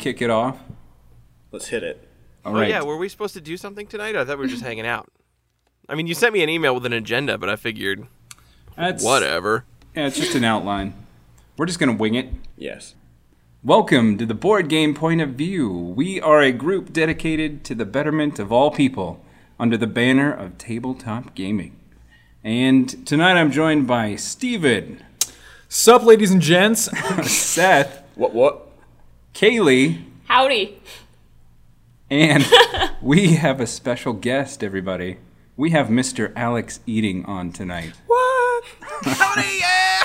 kick it off. Let's hit it. All right. Yeah, were we supposed to do something tonight? I thought we were just hanging out. I mean, you sent me an email with an agenda, but I figured, whatever. Yeah, it's just an outline. We're just going to wing it. Yes. Welcome to the Board Game Point of View. We are a group dedicated to the betterment of all people under the banner of tabletop gaming. And tonight I'm joined by Steven. Sup, ladies and gents? Seth. What? Kaylee. Howdy. And we have a special guest, everybody. We have Mr. Alex Eating on tonight. What? Howdy,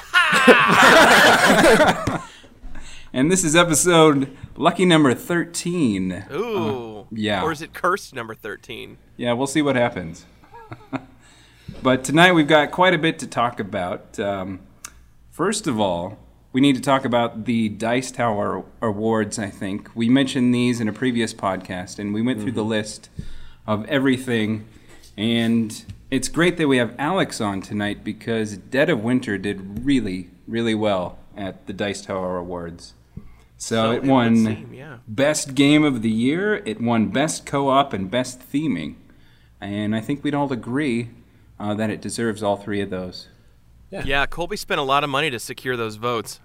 yeah! And this is episode lucky number 13. Ooh. Yeah. Or is it cursed number 13? Yeah, we'll see what happens. But tonight we've got quite a bit to talk about. First of all, we need to talk about the Dice Tower Awards, I think. We mentioned these in a previous podcast, and we went through the list of everything. And it's great that we have Alex on tonight because Dead of Winter did really, really well at the Dice Tower Awards. So it won Best Game of the Year, it won Best Co-op, and Best Theming. And I think we'd all agree that it deserves all three of those. Yeah, Colby spent a lot of money to secure those votes.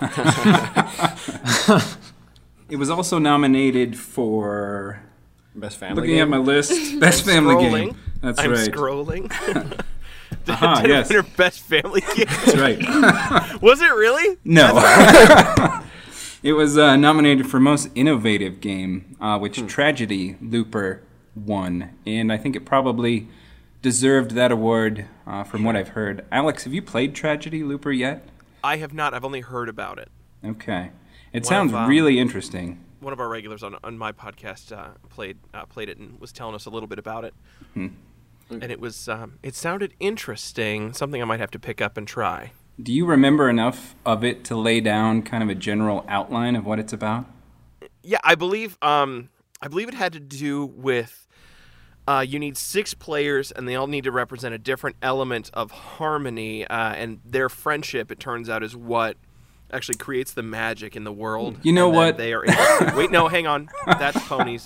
It was also nominated for... Best family Looking game? at my list, Best Family Game. That's I'm right. scrolling. Dead yes. of Winter Best Family Game. That's right. Was it really? No. It was nominated for Most Innovative Game, which Tragedy Looper won. And I think it probably deserved that award from what I've heard. Alex, have you played Tragedy Looper yet? I have not. I've only heard about it. Okay. It sounds really interesting. One of our regulars on my podcast played it and was telling us a little bit about it. And it was it sounded interesting, something I might have to pick up and try. Do you remember enough of it to lay down kind of a general outline of what it's about? Yeah, I believe it had to do with you need 6 players and they all need to represent a different element of harmony, and their friendship, it turns out, is what actually creates the magic in the world. You know what? They are able to... Wait, no, hang on. That's ponies.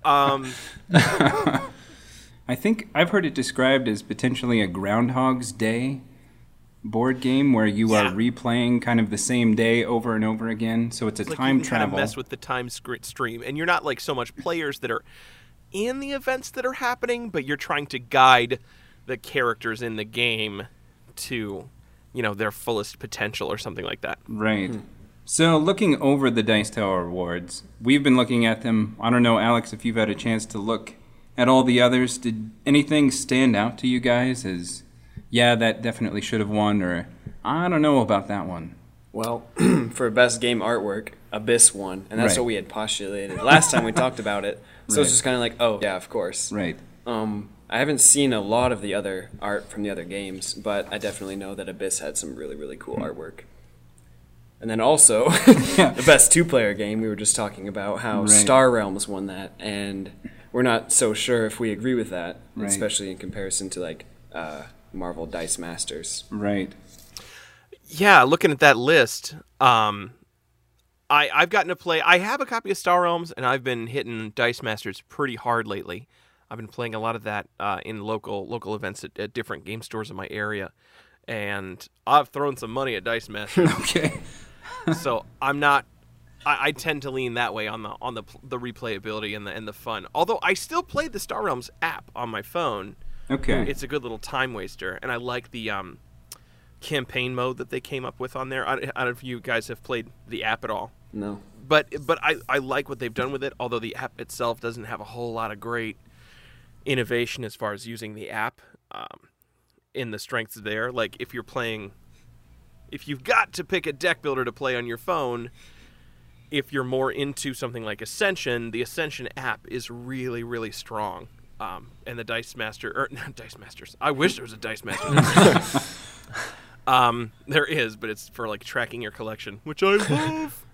I think I've heard it described as potentially a Groundhog's Day board game where you are replaying kind of the same day over and over again. So it's a time travel. Kind of mess with the time stream, and you're not like so much players that are in the events that are happening, but you're trying to guide the characters in the game to, their fullest potential or something like that. Right. So looking over the Dice Tower Awards, we've been looking at them. I don't know, Alex, if you've had a chance to look at all the others. Did anything stand out to you guys as, that definitely should have won, or I don't know about that one? Well, for Best Game Artwork, Abyss won, and that's what we had postulated last time we talked about it. So it's just kind of like, oh, yeah, of course. Right. I haven't seen a lot of the other art from the other games, but I definitely know that Abyss had some really, really cool artwork. And then also, the best 2-player game, we were just talking about how Star Realms won that, and we're not so sure if we agree with that, especially in comparison to, like, Marvel Dice Masters. Right. Yeah, looking at that list, I've gotten to play... I have a copy of Star Realms, and I've been hitting Dice Masters pretty hard lately. I've been playing a lot of that in local events at different game stores in my area, and I've thrown some money at Dice Masters. Okay. So I'm not. I tend to lean that way on the replayability and the fun. Although I still play the Star Realms app on my phone. Okay. It's a good little time waster, and I like the campaign mode that they came up with on there. I don't know if you guys have played the app at all. No. But I like what they've done with it. Although the app itself doesn't have a whole lot of great innovation as far as using the app in the strengths there. Like if you've got to pick a deck builder to play on your phone, if you're more into something like Ascension, the Ascension app is really, really strong. And the Dice Masters. I wish there was a Dice Master. There is, but it's for like tracking your collection, which I love.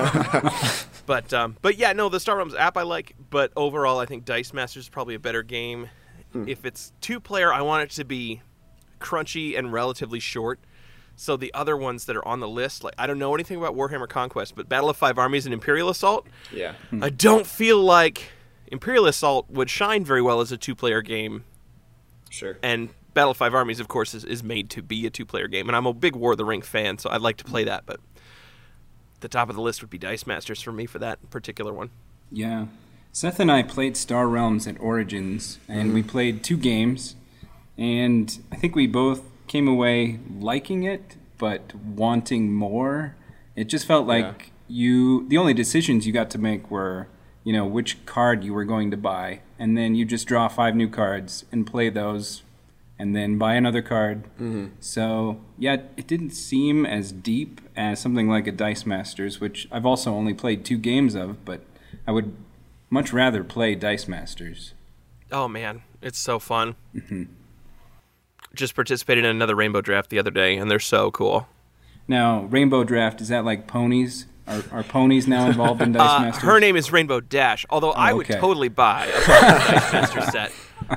But yeah, no, the Star Realms app I like, but overall I think Dice Masters is probably a better game. If it's 2-player, I want it to be crunchy and relatively short, So the other ones that are on the list, like I don't know anything about Warhammer Conquest, but Battle of Five Armies and Imperial Assault, Yeah. I don't feel like Imperial Assault would shine very well as a 2-player game. Sure. And Battle of Five Armies, of course, is made to be a 2-player game. And I'm a big War of the Ring fan, so I'd like to play that. But the top of the list would be Dice Masters for me for that particular one. Yeah. Seth and I played Star Realms at Origins, and we played 2 games, and I think we both came away liking it, but wanting more. It just felt like the only decisions you got to make were, which card you were going to buy, and then you just draw 5 new cards and play those, and then buy another card. Mm-hmm. So, yeah, it didn't seem as deep as something like a Dice Masters, which I've also only played 2 games of, but I would much rather play Dice Masters. Oh, man. It's so fun. Mm-hmm. Just participated in another Rainbow Draft the other day, and they're so cool. Now, Rainbow Draft, is that like ponies? Are ponies now involved in Dice Masters? Her name is Rainbow Dash, although I would totally buy a Dice Master set.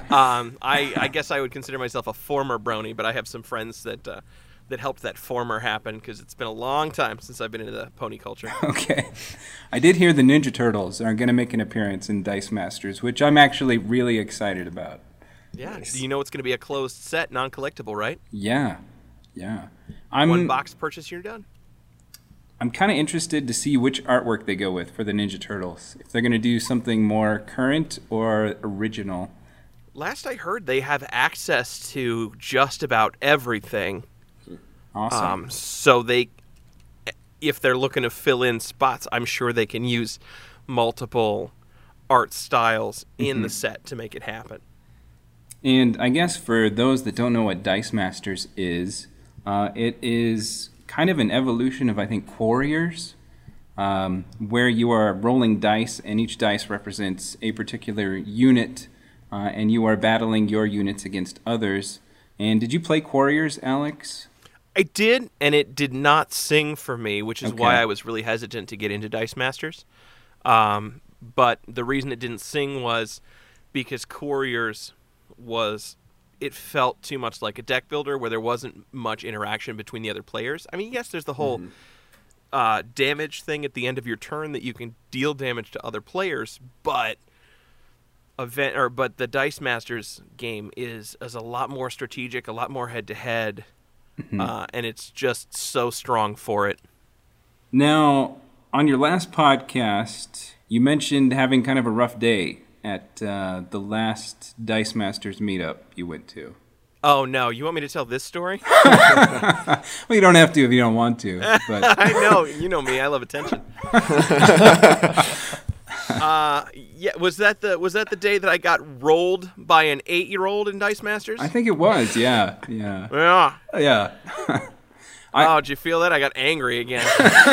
I guess I would consider myself a former brony, but I have some friends that helped that former happen because it's been a long time since I've been into the pony culture. Okay. I did hear the Ninja Turtles are going to make an appearance in Dice Masters, which I'm actually really excited about. Yeah. Nice. You know it's going to be a closed set, non-collectible, right? Yeah. One box purchase, you're done. I'm kind of interested to see which artwork they go with for the Ninja Turtles. If they're going to do something more current or original. Last I heard, they have access to just about everything. Awesome. So if they're looking to fill in spots, I'm sure they can use multiple art styles in the set to make it happen. And I guess for those that don't know what Dice Masters is, it is kind of an evolution of, I think, Quarriors, where you are rolling dice, and each dice represents a particular unit, and you are battling your units against others. And did you play Quarriors, Alex? I did, and it did not sing for me, which is why I was really hesitant to get into Dice Masters. But the reason it didn't sing was because Quarriors it felt too much like a deck builder where there wasn't much interaction between the other players. I mean, yes, there's the whole damage thing at the end of your turn that you can deal damage to other players, but the Dice Masters game is a lot more strategic, a lot more head-to-head, and it's just so strong for it. Now, on your last podcast, you mentioned having kind of a rough day at the last Dice Masters meetup you went to. Oh, no. You want me to tell this story? Well, you don't have to if you don't want to. But. I know. You know me. I love attention. Yeah. Was that the day that I got rolled by an 8-year-old in Dice Masters? I think it was. Yeah. Yeah. Oh, did you feel that? I got angry again.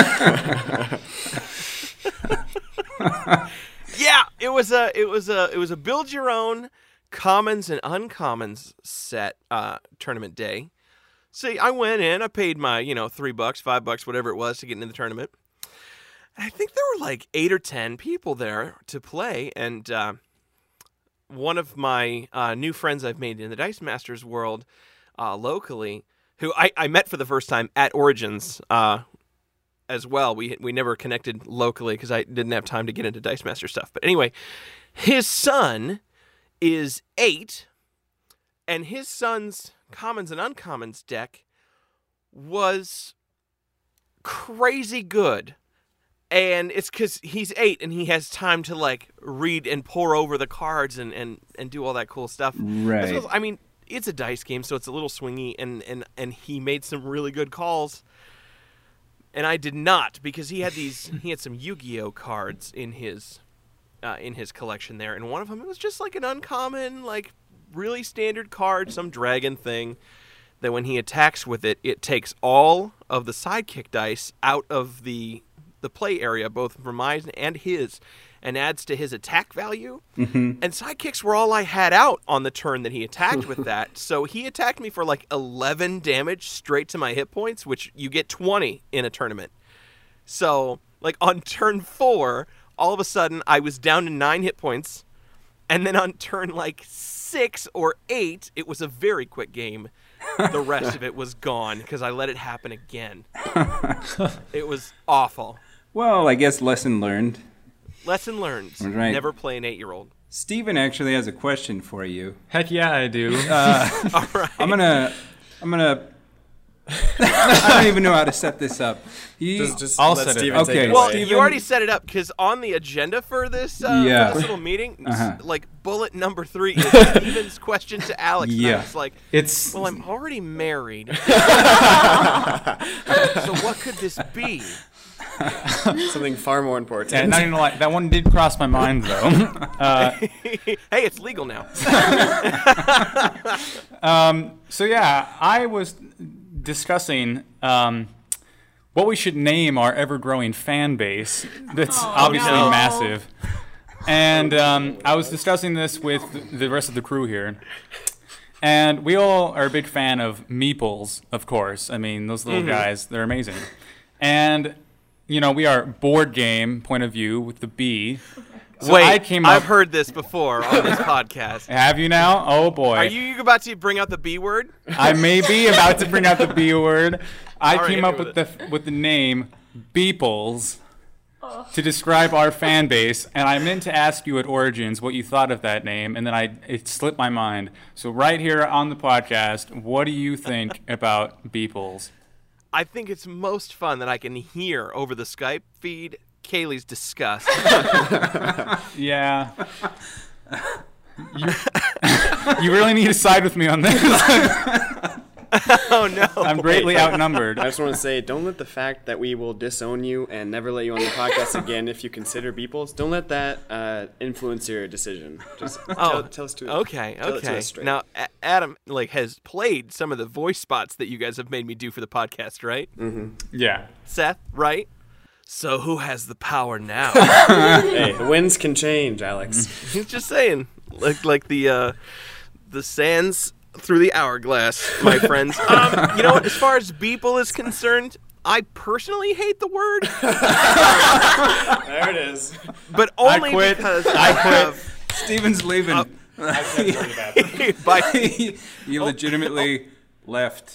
Yeah, it was a build your own commons and uncommons set tournament day. See, I went in, I paid my, $3, $5, whatever it was to get into the tournament. And I think there were like 8 or 10 people there to play, and one of my new friends I've made in the Dice Masters world locally, who I met for the first time at Origins as well. We never connected locally because I didn't have time to get into Dice Master stuff. But anyway, his son is 8, and his son's commons and uncommons deck was crazy good. And it's because he's 8 and he has time to read and pore over the cards and do all that cool stuff. Right. So, I mean, it's a dice game, so it's a little swingy, and he made some really good calls. And I did not, because he had some Yu-Gi-Oh cards in his collection there, and one of them, it was just like an uncommon, really standard card, some dragon thing, that when he attacks with it, it takes all of the sidekick dice out of the play area, both for mine and his, and adds to his attack value. Mm-hmm. And sidekicks were all I had out on the turn that he attacked with that. So he attacked me for 11 damage straight to my hit points, which you get 20 in a tournament. So, on turn 4, all of a sudden I was down to 9 hit points. And then on turn 6 or 8, it was a very quick game. the rest of it was gone because I let it happen again. It was awful. Well, I guess lesson learned. Lesson learned. Right. Never play an 8-year-old. Steven actually has a question for you. Heck yeah, I do. All right. I'm gonna I don't even know how to set this up. I'll set it. Steven Okay. take it Well, away. Steven- you already set it up because on the agenda for this, Yeah. for this little meeting, like bullet number 3 is Steven's question to Alex. And Yeah. I was like, It's well, I'm already married. So what could this be? Something far more important. not even like that one did cross my mind though. Hey, it's legal now. So yeah, I was discussing what we should name our ever-growing fan base. That's obviously massive. And I was discussing this with the rest of the crew here. And we all are a big fan of meeples, of course. I mean, those little guys, they're amazing. And, we are board game point of view with the B. So Wait, I came I've up, heard this before on this podcast. Have you now? Oh, boy. Are you about to bring out the B word? I may be about to bring out the B word. I All right, came up hit me with the name Beeples to describe our fan base, and I meant to ask you at Origins what you thought of that name, and then it slipped my mind. So right here on the podcast, what do you think about Beeples? I think it's most fun that I can hear over the Skype feed Kaylee's disgust. Yeah. You really need to side with me on this. Oh, no. I'm greatly outnumbered. I just want to say, don't let the fact that we will disown you and never let you on the podcast again if you consider Beeples, don't let that influence your decision. Just tell us to Okay, tell it to okay. us straight. Now, Adam has played some of the voice spots that you guys have made me do for the podcast, right? Yeah. Seth, right? So who has the power now? Hey, the winds can change, Alex. He's just saying, like the sands through the hourglass, my friends. You know what? As far as Beeple is concerned, I personally hate the word, There it is. but only quit. because I quit. have Steven's leaving. by You legitimately left.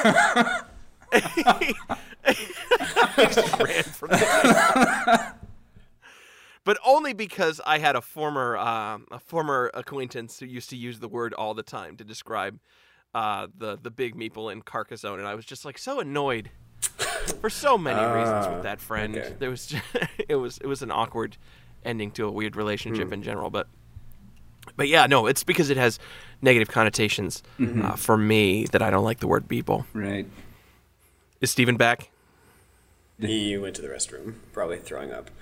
just ran from it. But only because I had a former acquaintance who used to use the word all the time to describe the big meeple in Carcassonne, and I was just like so annoyed for so many reasons with that friend. Okay. There was it was an awkward ending to a weird relationship in general, but yeah, no, it's because it has negative connotations for me that I don't like the word beeple. Right. Is Steven back? He went to the restroom, probably throwing up.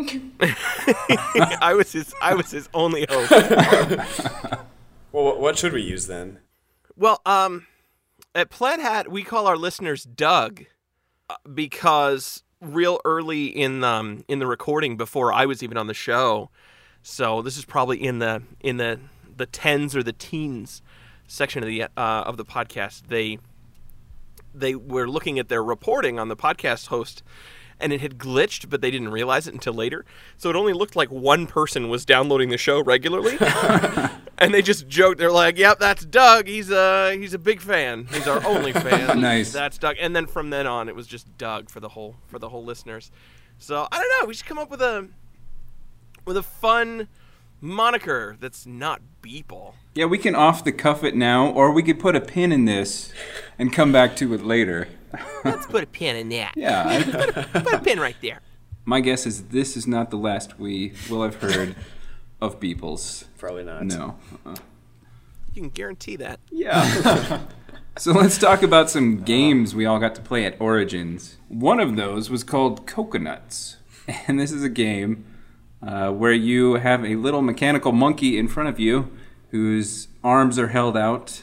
I was his only hope. Well, what should we use then? Well, at Plaid Hat, we call our listeners Doug because real early in the recording, before I was even on the show, so this is probably in the tens or the teens section of the podcast. They were looking at their reporting on the podcast host, and it had glitched, but they didn't realize it until later. So it only looked like one person was downloading the show regularly, and they just joked. They're like, "Yep, that's Doug. He's a big fan. He's our only fan. Nice. That's Doug." And then from then on, it was just Doug for the whole listeners. So I don't know. We should come up with a fun moniker that's not Beeple. Yeah, we can off the cuff it now, or we could put a pin in this and come back to it later. Let's put a pin in that. Yeah, Put a pin right there. my guess is this is not the last we will have heard of Beeples. Probably not. No. You can guarantee that. Yeah. So let's talk about some games we all got to play at Origins. One of those was called Coconuts. And this is a game where you have a little mechanical monkey in front of you whose arms are held out,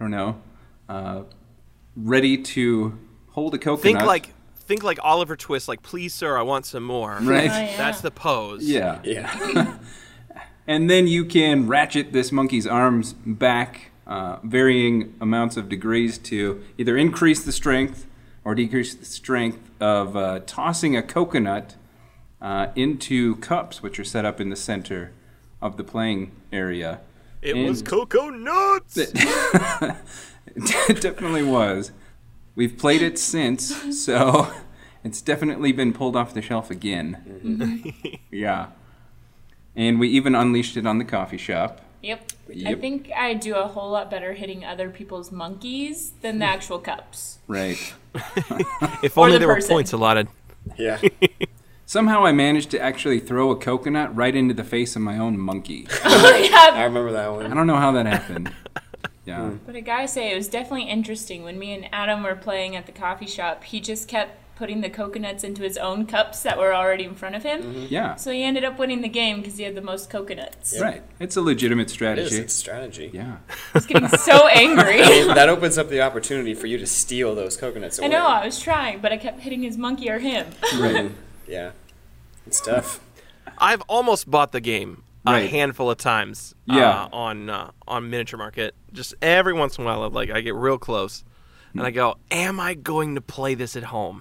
ready to hold a coconut. Think like Oliver Twist, like, please, sir, I want some more. Right. Oh, yeah. That's the pose. Yeah. Yeah. And then you can ratchet this monkey's arms back varying amounts of degrees to either increase the strength or decrease the strength of tossing a coconut into cups, which are set up in the center of the playing area. It And was Cocoa Nuts! It definitely was. We've played it since, so it's definitely been pulled off the shelf again. Yeah. And we even unleashed it on the coffee shop. Yep. I Yep. think I do a whole lot better hitting other people's monkeys than the actual cups. Right. If Or only the there were person. points allotted. Yeah. Somehow I managed to actually throw a coconut right into the face of my own monkey. I remember that I one. don't know how that happened. Yeah. But I gotta say, it was definitely interesting. When me and Adam were playing at the coffee shop, he just kept putting the coconuts into his own cups that were already in front of him. Yeah. So he ended up winning the game because he had the most coconuts. Right. It's a legitimate It is. strategy. It's strategy. Yeah. I was getting so angry. That opens up the opportunity for you to steal those coconuts away. I know, I was trying, but I kept hitting his monkey or him. Right. Yeah. It's tough. I've almost bought the game a Right. handful of times. Yeah. On Miniature Market. Just every once in a while, I get real close, and I go, "Am I going to play this at home?"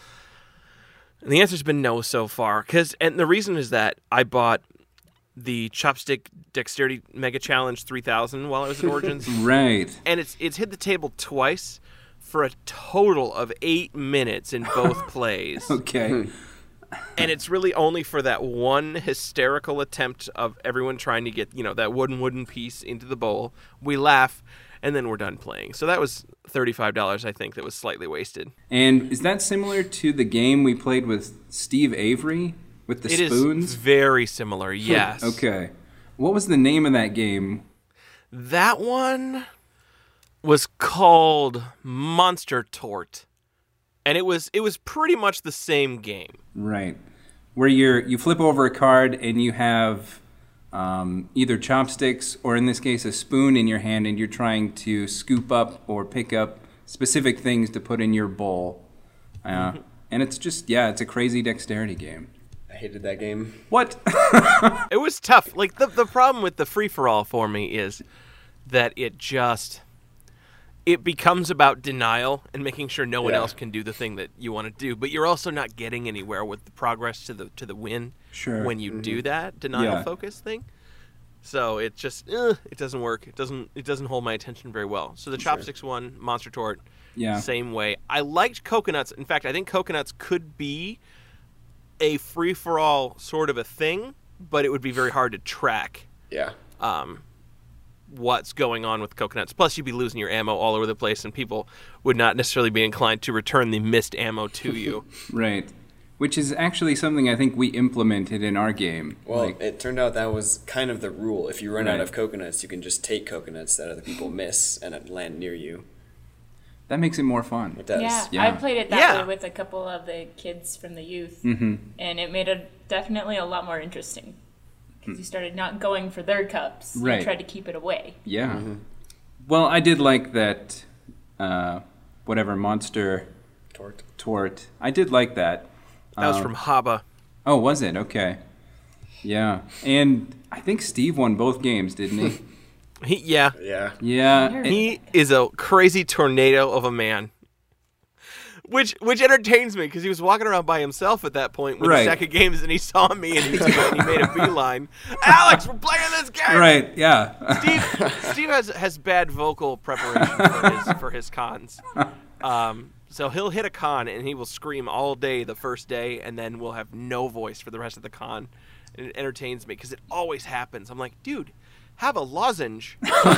And the answer's been no so far. And the reason is that I bought the Chopstick Dexterity Mega Challenge 3000 while I was at Origins, Right. and it's hit the table twice for a total of 8 minutes in both plays. Okay. And it's really only for that one hysterical attempt of everyone trying to get, that wooden piece into the bowl. We laugh, and then we're done playing. So that was $35, I think, that was slightly wasted. And is that similar to the game we played with Steve Avery with the It spoons? is very similar, yes. Okay. What was the name of that game? That one was called Monster Tort. And it was pretty much the same game. Right. Where you flip over a card and you have either chopsticks or, in this case, a spoon in your hand, and you're trying to scoop up or pick up specific things to put in your bowl. And it's just, it's a crazy dexterity game. I hated that game. What? It was tough. Like, the problem with the free-for-all for me is that it becomes about denial and making sure no one Yeah. else can do the thing that you want to do, but you're also not getting anywhere with the progress to the win Sure. when you do that denial Yeah. focus thing. So it just it doesn't work. It doesn't hold my attention very well. So the Chopsticks one, Monster Tort, Yeah. same way. I liked coconuts. In fact, I think coconuts could be a free for all sort of a thing, but it would be very hard to track Yeah. what's going on with coconuts. Plus, you'd be losing your ammo all over the place, and people would not necessarily be inclined to return the missed ammo to you. Right. Which is actually something I think we implemented in our game. Well, it turned out that was kind of the rule. If you run out Right. of coconuts, you can just take coconuts that other people miss and it land near you. that makes it more fun. It does. Yeah, Yeah. I played it that Yeah. way with a couple of the kids from the youth, Mm-hmm. and it made it definitely a lot more interesting. Because you started not going for their cups. Right. You tried to keep it away. Yeah. Well, I did like that, whatever, Monster Tort. I did like that. That was from Haba. Oh, was it? Okay. Yeah. And I think Steve won both games, didn't he? Yeah. Yeah. Yeah. He is a crazy tornado of a man. Which entertains me, because he was walking around by himself at that point with Right. a stack of games, and he saw me, and he made a beeline. Alex, we're playing this game! Right, yeah. Steve has bad vocal preparation for his cons. So he'll hit a con, and he will scream all day the first day, and then we'll have no voice for the rest of the con. And it entertains me, because it always happens. I'm like, dude, have a lozenge.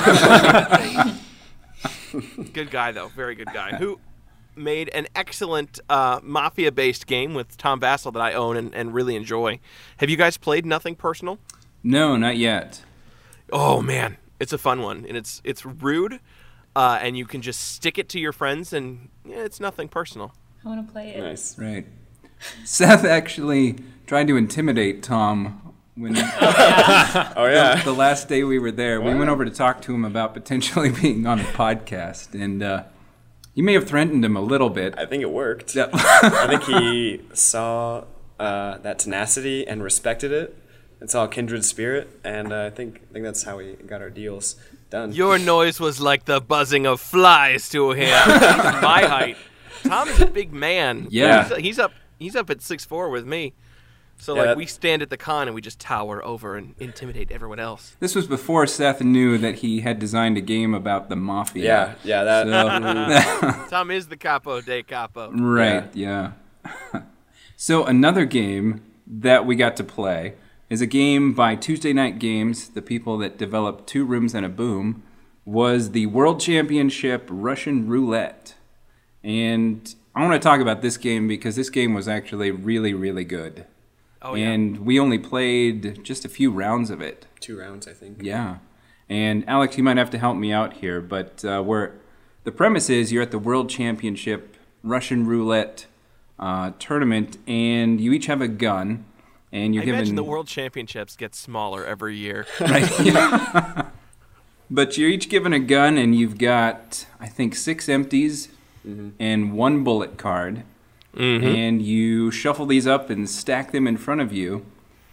Good guy, though. Very good guy. Who made an excellent Mafia-based game with Tom Vassell that I own and really enjoy. Have you guys played Nothing Personal? No, not yet. Oh, man. It's a fun one. And it's rude, and you can just stick it to your friends, and it's nothing personal. I want to play it. Nice. Right. Seth actually tried to intimidate Tom when Oh, yeah. the last day we were there. We went over to talk to him about potentially being on the podcast, and you may have threatened him a little bit. I think it worked. Yeah. I think he saw that tenacity and respected it and saw a kindred spirit, and I think that's how we got our deals done. Your noise was like the buzzing of flies to him. He's my height. Tom's a big man. Yeah. He's up at 6'4" with me. So Yeah, like we stand at the con and we just tower over and intimidate everyone else. This was before Seth knew that he had designed a game about the mafia. Yeah, that. Tom is the capo de capo. Right, yeah. So another game that we got to play is a game by Tuesday Night Games, the people that developed Two Rooms and a Boom, was the World Championship Russian Roulette. And I want to talk about this game because this game was actually really, really good. Oh, yeah. And we only played just a few rounds of it. 2 rounds, I think. Yeah. And Alex, you might have to help me out here, but the premise is you're at the World Championship Russian Roulette tournament, and you each have a gun, and you're I given. imagine the World Championships get smaller every year. Right. Yeah. But you're each given a gun, and you've got, I think, 6 empties and 1 bullet card. And you shuffle these up and stack them in front of you,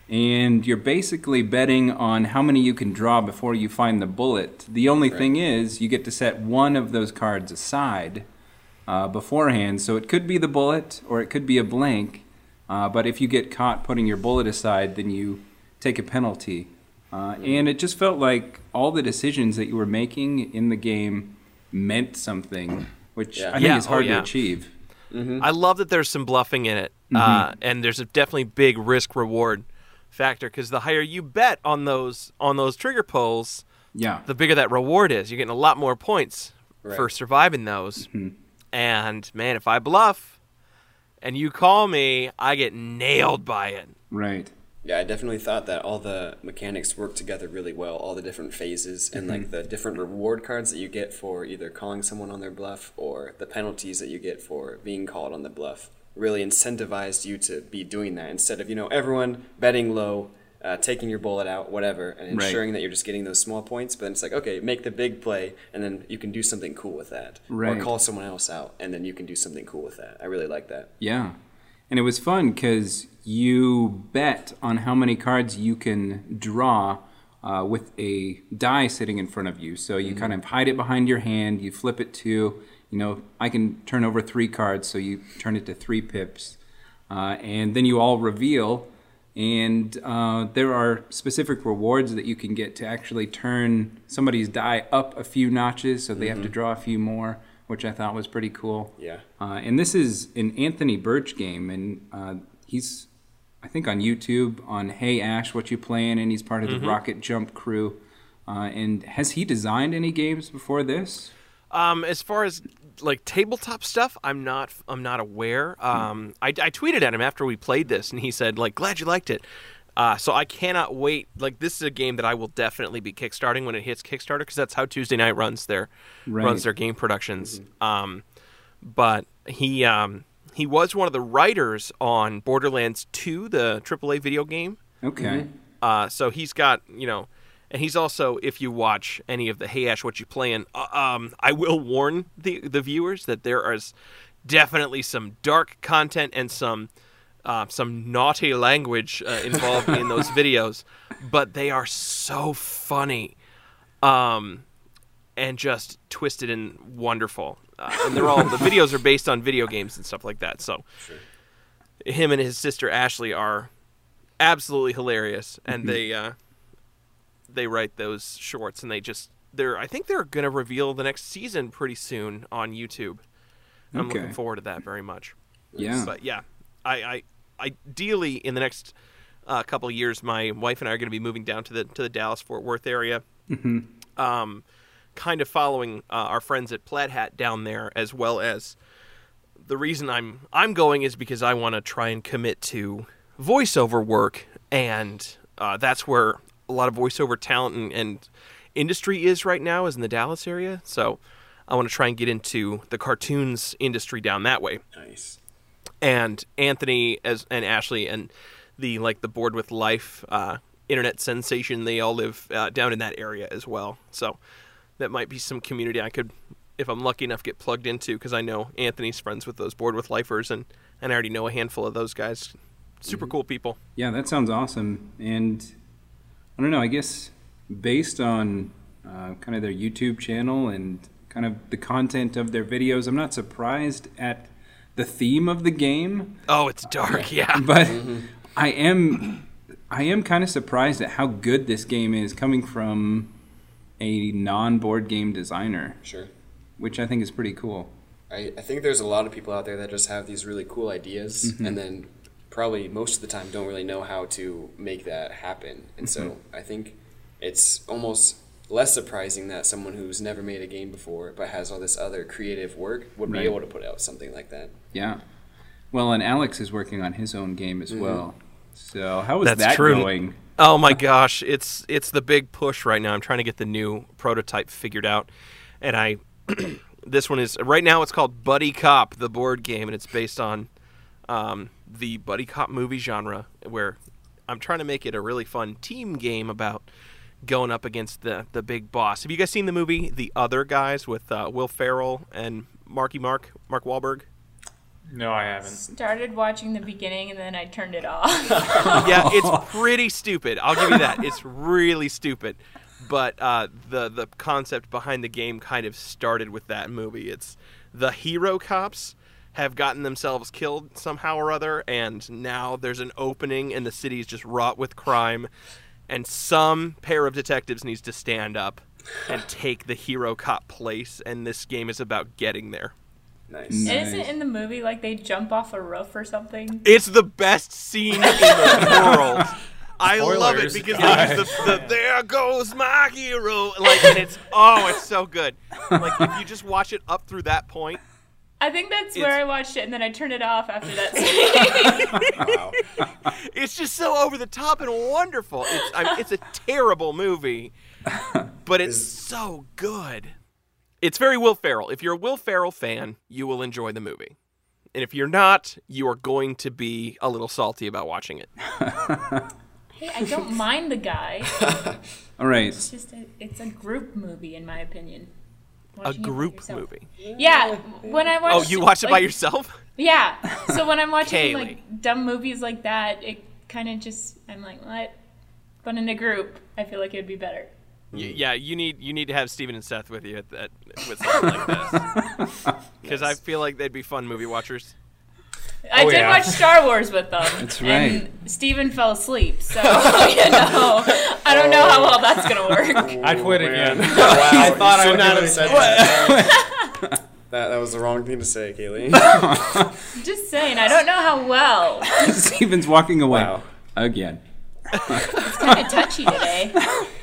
and you're basically betting on how many you can draw before you find the bullet. The only thing is you get to set one of those cards aside beforehand, so it could be the bullet or it could be a blank, but if you get caught putting your bullet aside, then you take a penalty. And it just felt like all the decisions that you were making in the game meant something, which I think is hard to achieve. I love that there's some bluffing in it, and there's a definitely big risk-reward factor because the higher you bet on those trigger pulls, the bigger that reward is. You're getting a lot more points for surviving those. And man, if I bluff and you call me, I get nailed by it. Right. Yeah, I definitely thought that all the mechanics worked together really well, all the different phases and like the different reward cards that you get for either calling someone on their bluff or the penalties that you get for being called on the bluff really incentivized you to be doing that instead of, everyone betting low, taking your bullet out, whatever, and ensuring that you're just getting those small points. But then it's like, okay, make the big play, and then you can do something cool with that. Right. Or call someone else out, and then you can do something cool with that. I really like that. Yeah. And it was fun because you bet on how many cards you can draw with a die sitting in front of you. So you kind of hide it behind your hand, you flip it to, I can turn over 3 cards, so you turn it to 3 pips. And then you all reveal, and there are specific rewards that you can get to actually turn somebody's die up a few notches, so they have to draw a few more, which I thought was pretty cool. Yeah. And this is an Anthony Birch game, and he's, I think, on YouTube on Hey Ash, What You Playing, and he's part of the Rocket Jump crew. And has he designed any games before this? As far as like tabletop stuff, I'm not aware. I tweeted at him after we played this, and he said, like, glad you liked it. So I cannot wait. Like, this is a game that I will definitely be kickstarting when it hits Kickstarter, because that's how Tuesday Night runs their game productions. But he was one of the writers on Borderlands 2, the AAA video game. Okay. So he's got, and he's also, if you watch any of the Hey Ash, What You Playing, I will warn the viewers that there is definitely some dark content and some naughty language involved in those videos, but they are so funny, and just twisted and wonderful. And the videos are based on video games and stuff like that. So him and his sister Ashley are absolutely hilarious, and they write those shorts, and I think they're going to reveal the next season pretty soon on YouTube. I'm looking forward to that very much. Yeah. But yeah, I ideally in the next couple of years, my wife and I are going to be moving down to the Dallas-Fort Worth area. Kind of following our friends at Plaid Hat down there, as well as the reason I'm going is because I want to try and commit to voiceover work, and that's where a lot of voiceover talent and industry is right now, is in the Dallas area. So I want to try and get into the cartoons industry down that way. Nice. And Anthony and Ashley and the Board with Life internet sensation, they all live down in that area as well. So that might be some community I could, if I'm lucky enough, get plugged into, because I know Anthony's friends with those Board with Lifers, and I already know a handful of those guys. Super cool people. Yeah, that sounds awesome. And I don't know, I guess based on kind of their YouTube channel and kind of the content of their videos, I'm not surprised at the theme of the game. Oh, it's dark, yeah. But I am kind of surprised at how good this game is coming from a non-board game designer, Sure. which I think is pretty cool. I think there's a lot of people out there that just have these really cool ideas and then probably most of the time don't really know how to make that happen. And so I think it's almost less surprising that someone who's never made a game before but has all this other creative work would be Right. able to put out something like that. Yeah. Well, and Alex is working on his own game as well. So how is That's that true. going? Oh my gosh, it's the big push right now. I'm trying to get the new prototype figured out, and this one is right now. It's called Buddy Cop, the board game, and it's based on the buddy cop movie genre, where I'm trying to make it a really fun team game about going up against the big boss. Have you guys seen the movie The Other Guys with Will Ferrell and Mark Wahlberg? No, I haven't. Started watching the beginning and then I turned it off. Yeah, it's pretty stupid. I'll give you that. It's really stupid. But the concept behind the game kind of started with that movie. It's the hero cops have gotten themselves killed somehow or other, and now there's an opening and the city is just wrought with crime, and some pair of detectives needs to stand up and take the hero cop place, and this game is about getting there. Nice. Isn't it in the movie like they jump off a roof or something? It's the best scene in the world. I love it Spoilers. because they use the there goes my hero, like, and it's so good. Like, if you just watch it up through that point, I think that's where I watched it and then I turned it off after that scene. Wow. it's just so over the top and wonderful. It's a terrible movie, but it's so good. It's very Will Ferrell. If you're a Will Ferrell fan, you will enjoy the movie. And if you're not, you are going to be a little salty about watching it. Hey, I don't mind the guy. All right. It's just it's a group movie in my opinion. A Watching it by group yourself. movie. Yeah, when I watch. Oh, you watch it by yourself? Yeah. So when I'm watching Kaylee. like dumb movies like that, it kind of just I'm like, what? But in a group, I feel like it would be better. Yeah, you need to have Steven and Seth with you with something like this, because I feel like they'd be fun movie watchers. I did yeah. watch Star Wars with them. That's And Steven fell asleep, so I don't know how well that's gonna work. I quit again. Wow, I thought I you should would not do have it said that. That was the wrong thing to say, Kaylee. Just saying, I don't know how well. Steven's walking away Wow. again. It's kind of touchy today.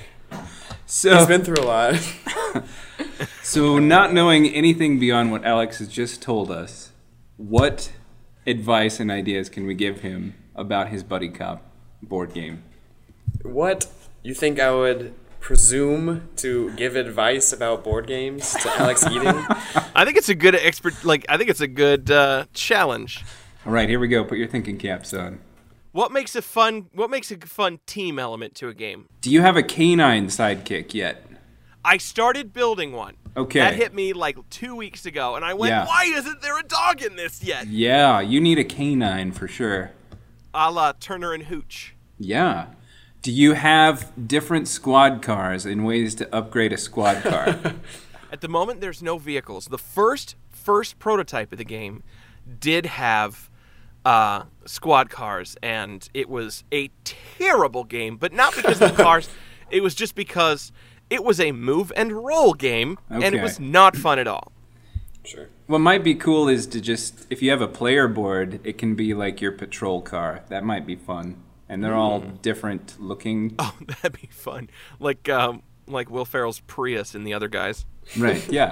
So, He's been through a lot. so not knowing anything beyond what Alex has just told us, what advice and ideas can we give him about his Buddy Cop board game? What? You think I would presume to give advice about board games to Alex Eating? I think it's a good I think it's a good challenge. All right, here we go. Put your thinking caps on. What makes a fun team element to a game? Do you have a canine sidekick yet? I started building one. Okay. That hit me like 2 weeks ago, and I went, Yeah. why isn't there a dog in this yet? Yeah, you need a canine for sure. A la Turner and Hooch. Yeah. Do you have different squad cars and ways to upgrade a squad car? At the moment, there's no vehicles. The first prototype of the game did have squad cars, and it was a terrible game, but not because of the cars. It was just because it was a move and roll game, and it Okay. was not fun at all. Sure. What might be cool is to just, if you have a player board, it can be like your patrol car. That might be fun. And they're all different looking. Oh, that'd be fun. Like Will Ferrell's Prius and the other guys. Right, yeah.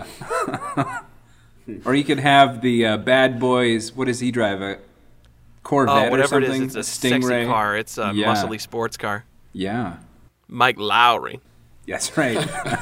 Or you could have the bad boys, what does he drive, a Corvette Oh, whatever or it something? is, it's a Stingray? sexy car. It's a Yeah. muscly sports car. Yeah, Mike Lowry. that's right.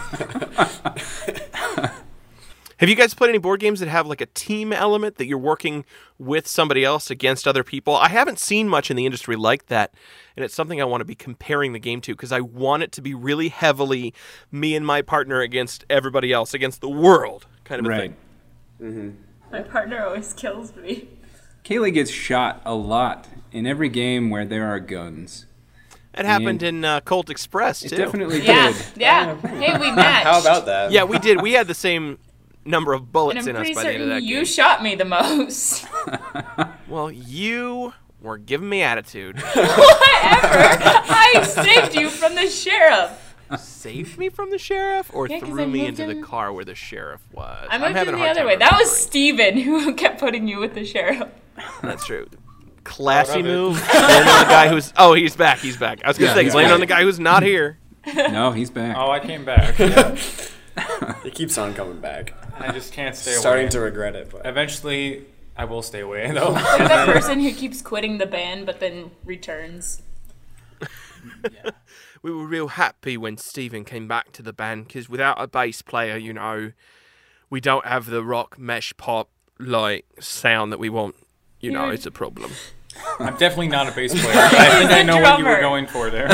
Have you guys played any board games that have like a team element that you're working with somebody else against other people? I haven't seen much in the industry like that, and it's something I want to be comparing the game to because I want it to be really heavily me and my partner against everybody else, against the world kind of a Right. thing. My partner always kills me. Kaylee gets shot a lot in every game where there are guns. It happened in Colt Express, It too. definitely Yeah, did. yeah. Hey, we matched. How about that? Yeah, we did. We had the same number of And bullets I'm in us pretty by the end of certain that you game. shot me the most. Well, you were giving me attitude. Whatever. I saved you from the sheriff. Saved me from the sheriff, or Yeah, 'cause threw I me moved into the him- car where the sheriff was? I moved having him a the hard other time way. That was remembering. Steven who kept putting you with the sheriff. That's true. Classy move. Blame on the guy who's. Oh, he's back. He's back. I was gonna Yeah, say, he's blame back. on the guy who's not here. No, he's back. Oh, I came back. It keeps on coming back. I just can't stay away. Starting to regret it, but Eventually, I will stay away, though. Like that person who keeps quitting the band but then returns. We were real happy when Steven came back to the band because without a bass player, you know, we don't have the rock mesh pop like sound that we want. You know, it's a problem. I'm definitely not a bass player. But I think I know what you were drummer. going for there.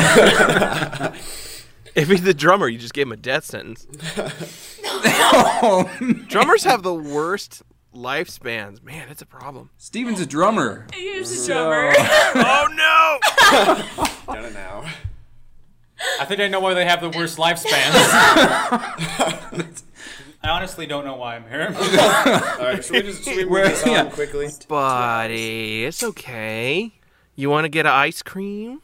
If he's the drummer, you just gave him a death sentence. Drummers have the worst lifespans. Man, it's a problem. Steven's a drummer. He's a drummer. Oh no! done it now. I think I know why they have the worst lifespans. I honestly don't know why I'm here. All right, should we move this on quickly? Buddy, it's okay. You want to get an ice cream?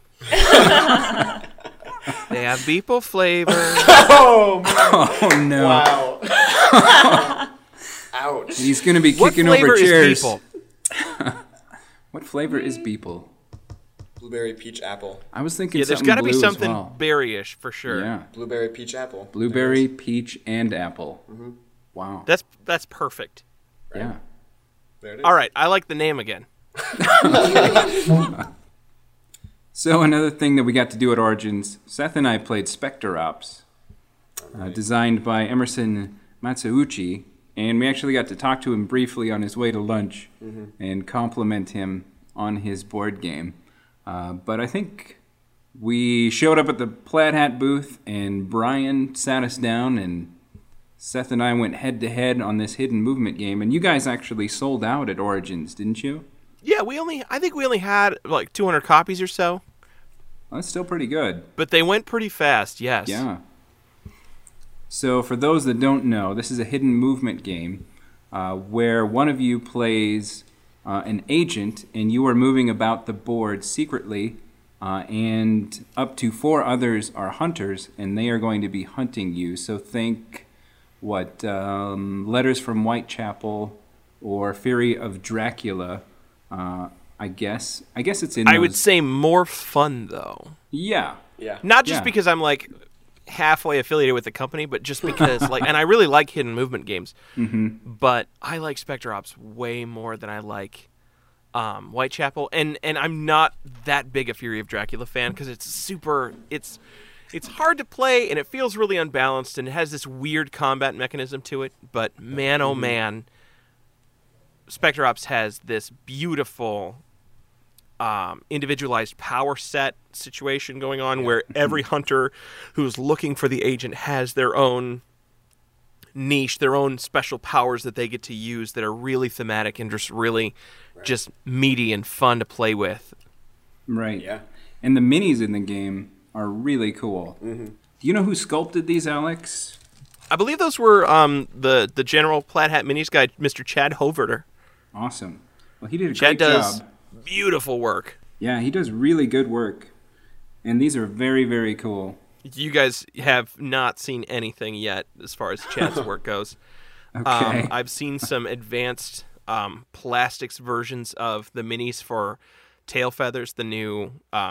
They have Beeple flavor. Oh, man. Oh no! Wow. Ouch. He's gonna be What kicking flavor over chairs. is Beeple? What flavor is Beeple? Blueberry, peach, apple. I was thinking Yeah, there's got to be something berryish for sure. Yeah, Blueberry, peach, apple. blueberry, peach, and apple. Mm-hmm. Wow. That's perfect. Yeah. There it is. All right, I like the name again. So another thing that we got to do at Origins, Seth and I played Spectre Ops, designed by Emerson Matsauchi, and we actually got to talk to him briefly on his way to lunch and compliment him on his board game. But I think we showed up at the Plaid Hat booth, and Brian sat us down, and Seth and I went head-to-head on this hidden movement game, and you guys actually sold out at Origins, didn't you? Yeah, I think we only had like 200 copies or so, Well, that's still pretty good. but they went pretty fast. Yes. Yeah. So for those that don't know, this is a hidden movement game where one of you plays an agent, and you are moving about the board secretly, and up to 4 others are hunters, and they are going to be hunting you. So think, Letters from Whitechapel or Fury of Dracula, I guess. I guess it's in I would those- say more fun though. Yeah. Yeah. Not just Yeah. because I'm like halfway affiliated with the company, but just because and I really like hidden movement games. Mm-hmm. But I like Spectre Ops way more than I like Whitechapel, and I'm not that big a Fury of Dracula fan because it's hard to play and it feels really unbalanced and it has this weird combat mechanism to it. But man, oh man, Spectre Ops has this beautiful individualized power set situation going on where every hunter who's looking for the agent has their own niche, their own special powers that they get to use that are really thematic and just really just meaty and fun to play with. Right. Yeah. And the minis in the game are really cool. Mm-hmm. Do you know who sculpted these, Alex? I believe those were the general Plaid Hat Minis guy, Mr. Chad Hoverter. Awesome. Well, he did a Chad great does job. beautiful work. Yeah, he does really good work. And these are very, very cool. You guys have not seen anything yet as far as Chad's work goes. Okay. I've seen some advanced plastics versions of the minis for Tail Feathers, the new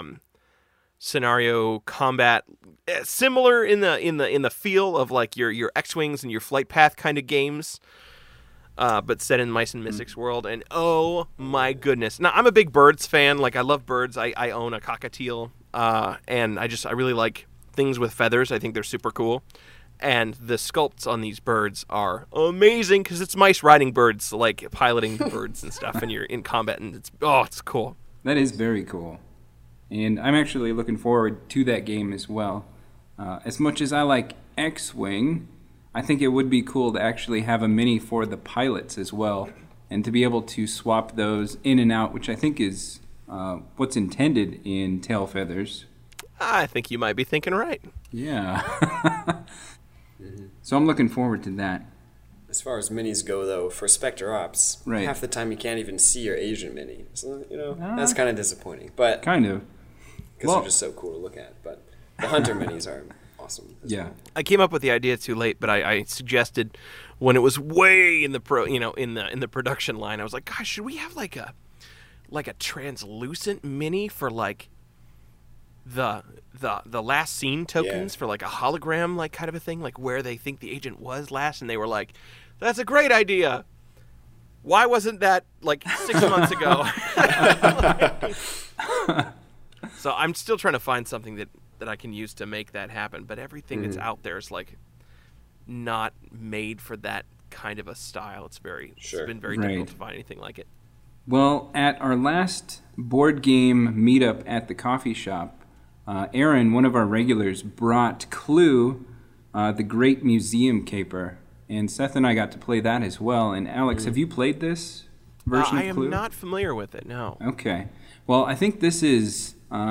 scenario combat, similar in the feel of like your X-Wings and your Flight Path kind of games, but set in Mice and Mystics world. And oh my goodness! Now I'm a big birds fan. Like I love birds. I own a cockatiel, and I really like things with feathers. I think they're super cool. And the sculpts on these birds are amazing because it's mice riding birds, like piloting the birds and stuff, and you're in combat, and it's cool. That is very cool. And I'm actually looking forward to that game as well. As much as I like X-Wing, I think it would be cool to actually have a mini for the pilots as well, and to be able to swap those in and out, which I think is what's intended in Tail Feathers. I think you might be thinking right. Yeah. So I'm looking forward to that. As far as minis go, though, for Spectre Ops, Right. half the time you can't even see your agent mini. So, that's kind of disappointing. But Kind of. because they're just so cool to look at. But the Hunter minis are awesome. as Yeah. well. I came up with the idea too late, but I suggested when it was way in the in the production line, I was like, gosh, should we have like a translucent mini for like the last scene tokens for like a hologram like kind of a thing, like where they think the agent was last, and they were like, that's a great idea. Why wasn't that like 6 months ago? So I'm still trying to find something that I can use to make that happen, but everything that's out there is like not made for that kind of a style. It's been very Right. difficult to find anything like it. Well, at our last board game meetup at the coffee shop, Aaron, one of our regulars, brought Clue, the Great Museum Caper, and Seth and I got to play that as well. And Alex, have you played this version I of Clue? am not familiar with it, no. Okay. Well, I think this is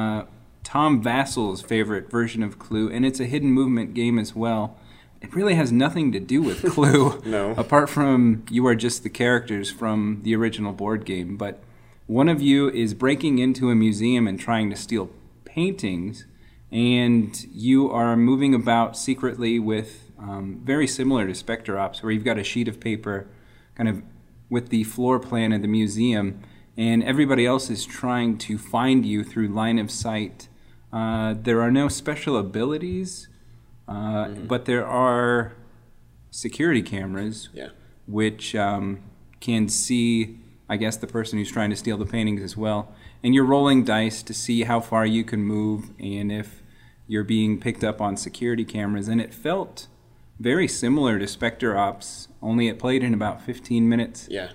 Tom Vassel's favorite version of Clue, and it's a hidden movement game as well. It really has nothing to do with Clue, No. apart from you are just the characters from the original board game. But one of you is breaking into a museum and trying to steal paintings, and you are moving about secretly with very similar to Spectre Ops, where you've got a sheet of paper kind of with the floor plan of the museum, and everybody else is trying to find you through line of sight. There are no special abilities, but there are security cameras, Yeah. which can see, I guess, the person who's trying to steal the paintings as well. And you're rolling dice to see how far you can move and if you're being picked up on security cameras. And it felt very similar to Spectre Ops, only it played in about 15 minutes. Yeah.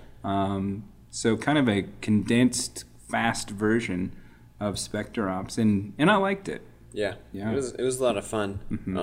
So kind of a condensed, fast version of Spectre Ops, and I liked it. Yeah. Yeah. It was a lot of fun.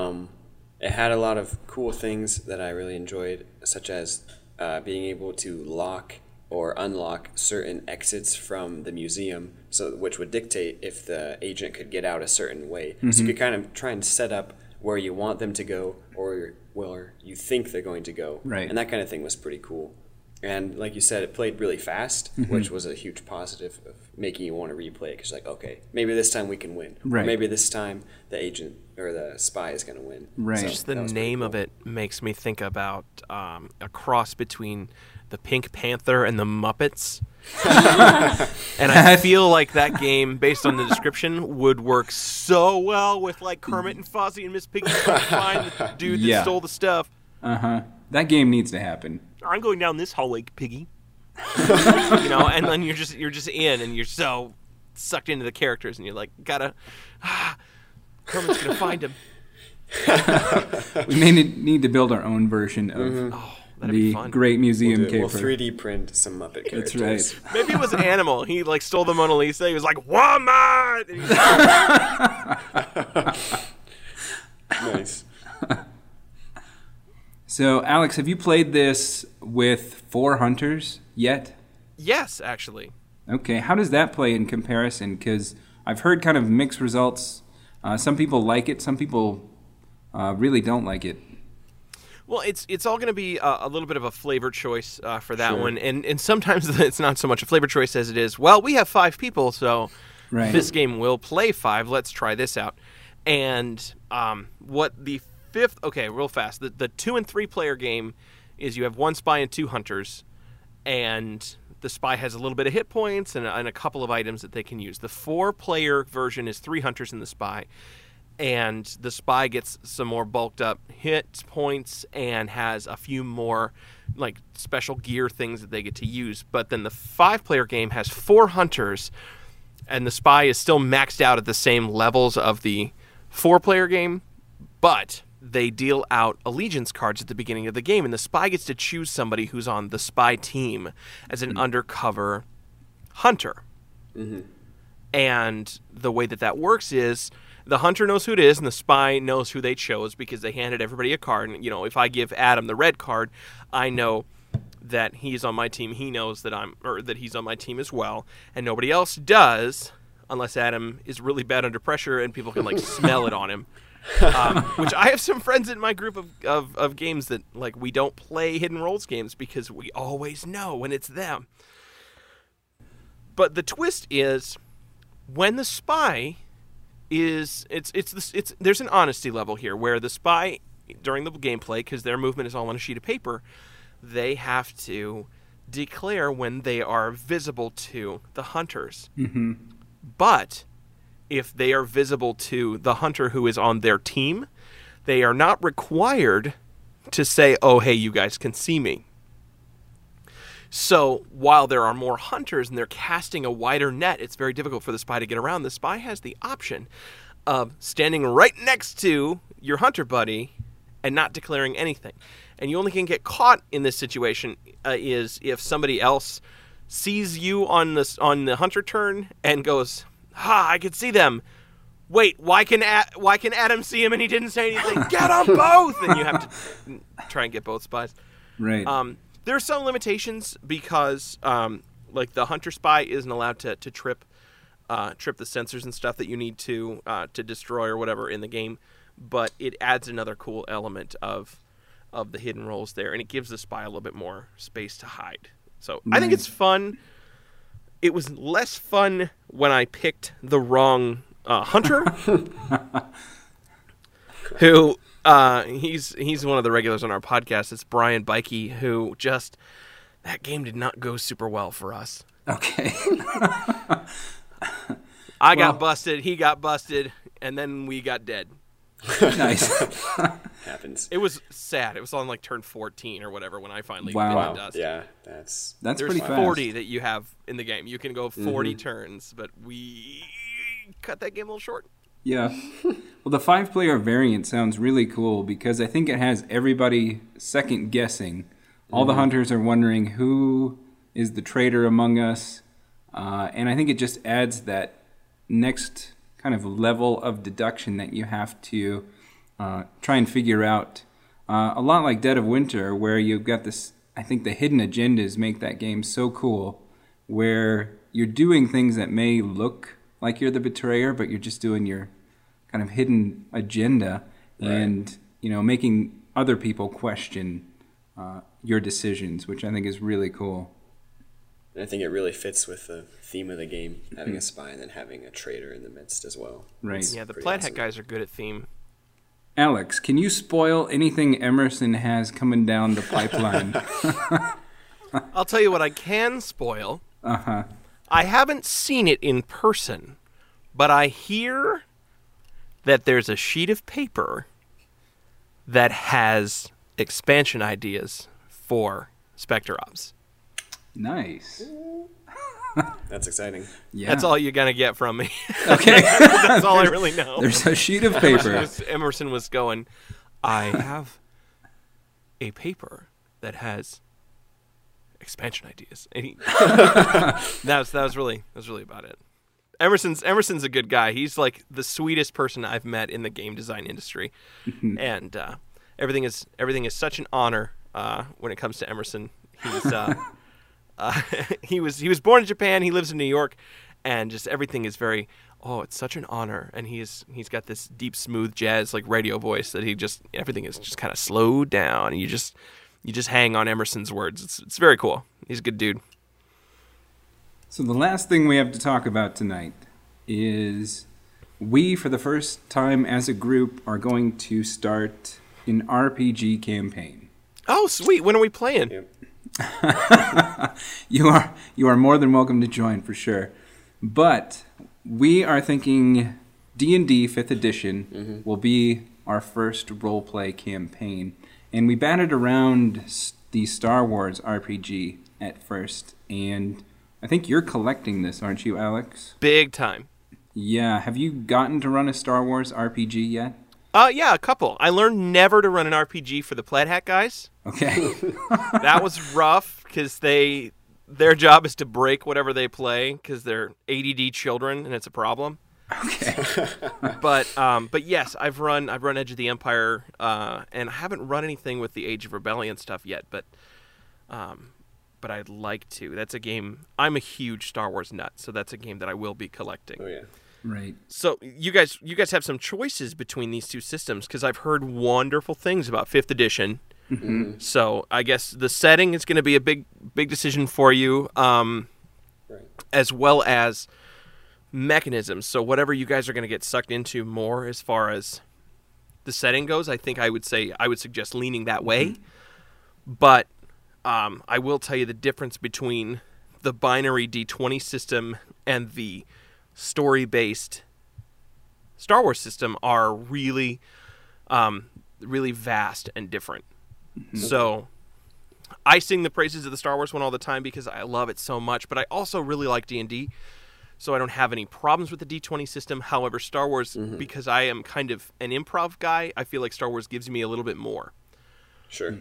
It had a lot of cool things that I really enjoyed, such as being able to lock or unlock certain exits from the museum, which would dictate if the agent could get out a certain way. So you could kind of try and set up where you want them to go or where you think they're going to go. Right. And that kind of thing was pretty cool. And like you said, it played really fast, which was a huge positive of making you want to replay it. Because like, okay, maybe this time we can win. Right. Or maybe this time the agent or the spy is going to win. Right. So Just the that was pretty name of cool. it makes me think about a cross between the Pink Panther and the Muppets. And I feel like that game, based on the description, would work so well with like Kermit and Fozzie and Miss Piggy trying to find the dude that Yeah. stole the stuff. That game needs to happen. I'm going down this hallway, Piggy. And then you're just in, and you're so sucked into the characters, and you're like, Kermit's gonna find him. We may need to build our own version of That'd be the fun. Great Museum Caper. We'll 3D print some Muppet That's characters. right. Maybe it was an animal. He like stole the Mona Lisa. He was like, Walmart! And he Nice. So, Alex, have you played this with 4 hunters yet? yes, actually. Okay, how does that play in comparison? Because I've heard kind of mixed results. Some people like it, some people really don't like it. Well, it's all going to be a little bit of a flavor choice for that Sure. one, and sometimes it's not so much a flavor choice as it is, well, we have 5 people, so Right. this game will play 5. Let's try this out. And what the 5th, okay, real fast, the 2 and 3 player game is you have 1 spy and 2 hunters, and the spy has a little bit of hit points and a couple of items that they can use. The 4 player version is 3 hunters and the spy. And the spy gets some more bulked up hit points and has a few more like special gear things that they get to use. But then the 5-player game has 4 hunters, and the spy is still maxed out at the same levels of the 4-player game, but they deal out allegiance cards at the beginning of the game, and the spy gets to choose somebody who's on the spy team as an undercover hunter. And the way that works is the hunter knows who it is, and the spy knows who they chose because they handed everybody a card. And, if I give Adam the red card, I know that he's on my team. He knows that he's on my team as well, and nobody else does, unless Adam is really bad under pressure and people can like smell it on him. which I have some friends in my group of games that like we don't play hidden roles games because we always know when it's them. But the twist is when the spy is there's an honesty level here where the spy during the gameplay, because their movement is all on a sheet of paper, they have to declare when they are visible to the hunters. Mm-hmm. But if they are visible to the hunter who is on their team, they are not required to say, oh, hey, you guys can see me. So while there are more hunters and they're casting a wider net, it's very difficult for the spy to get around. The spy has the option of standing right next to your hunter buddy and not declaring anything. And you only can get caught in this situation is if somebody else sees you on the hunter turn and goes, I can see them. Wait, why can Adam see him and he didn't say anything? Get them both! And you have to try and get both spies. Right. There are some limitations because, like the hunter spy isn't allowed to trip the sensors and stuff that you need to destroy or whatever in the game, but it adds another cool element of the hidden roles there, and it gives the spy a little bit more space to hide. So I think it's fun. It was less fun when I picked the wrong hunter, who. He's one of the regulars on our podcast. It's Brian Bikey, who that game did not go super well for us. Okay. I got busted, he got busted, and then we got dead. Nice. Happens. It was sad. It was on like turn 14 or whatever when I finally bit Wow. the dust. Yeah, that's That's There's pretty fast. 40 that you have in the game. You can go 40 turns, but we cut that game a little short. Yeah. Well, the 5-player variant sounds really cool because I think it has everybody second guessing. All the hunters are wondering who is the traitor among us. And I think it just adds that next kind of level of deduction that you have to try and figure out. A lot like Dead of Winter, where you've got this, I think the hidden agendas make that game so cool, where you're doing things that may look like you're the betrayer, but you're just doing your kind of hidden agenda and, making other people question your decisions, which I think is really cool. And I think it really fits with the theme of the game, having a spy and then having a traitor in the midst as well. Right. Yeah, the pretty Plaid Hat awesome. guys are good at theme. Alex, can you spoil anything Emerson has coming down the pipeline? I'll tell you what I can spoil. Uh-huh. I haven't seen it in person, but I hear that there's a sheet of paper that has expansion ideas for Spectre Ops. Nice. That's exciting. Yeah. That's all you're going to get from me. Okay. That's all I really know. There's a sheet of paper. Emerson was going, I have a paper that has expansion ideas. And that was really about it. Emerson's a good guy. He's like the sweetest person I've met in the game design industry, and everything is such an honor when it comes to Emerson. He's he was born in Japan. He lives in New York, and just everything is very. Oh, it's such an honor, and he's got this deep, smooth jazz like radio voice that everything is just kind of slowed down, and you just hang on Emerson's words. It's very cool. He's a good dude. So the last thing we have to talk about tonight is we, for the first time as a group, are going to start an RPG campaign. Oh, sweet. When are we playing? Yep. You are more than welcome to join for sure. But we are thinking D&D 5th edition will be our first roleplay campaign. And we batted around the Star Wars RPG at first, and I think you're collecting this, aren't you, Alex? Big time. Yeah. Have you gotten to run a Star Wars RPG yet? Yeah, a couple. I learned never to run an RPG for the Plaid Hat guys. Okay. That was rough because their job is to break whatever they play because they're ADD children and it's a problem. Okay. But yes, I've run Edge of the Empire, and I haven't run anything with the Age of Rebellion stuff yet. But I'd like to. That's a game. I'm a huge Star Wars nut, so that's a game that I will be collecting. Oh yeah. Right. So you guys have some choices between these two systems, because I've heard wonderful things about 5th edition. Mm-hmm. So I guess the setting is going to be a big decision for you, as well as mechanisms. So whatever you guys are going to get sucked into more as far as the setting goes, I think I would suggest leaning that way. But I will tell you the difference between the binary D20 system and the story-based Star Wars system are really, really vast and different. So I sing the praises of the Star Wars one all the time because I love it so much, but I also really like D&D, so I don't have any problems with the D20 system. However, Star Wars, because I am kind of an improv guy, I feel like Star Wars gives me a little bit more. Sure.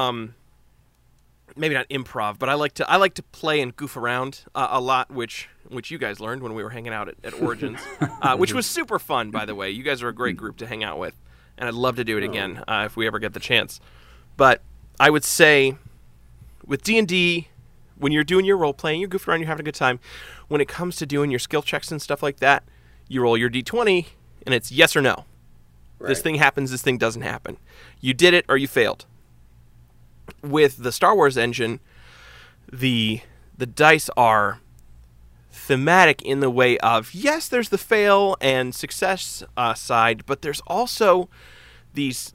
Maybe not improv, but I like to play and goof around a lot, which you guys learned when we were hanging out at Origins, which was super fun, by the way. You guys are a great group to hang out with, and I'd love to do it again if we ever get the chance. But I would say with D&D, when you're doing your role playing, you're goofing around, you're having a good time. When it comes to doing your skill checks and stuff like that, you roll your D20, and it's yes or no. Right. This thing happens, this thing doesn't happen. You did it or you failed. With the Star Wars engine, the dice are thematic in the way of, yes, there's the fail and success side, but there's also these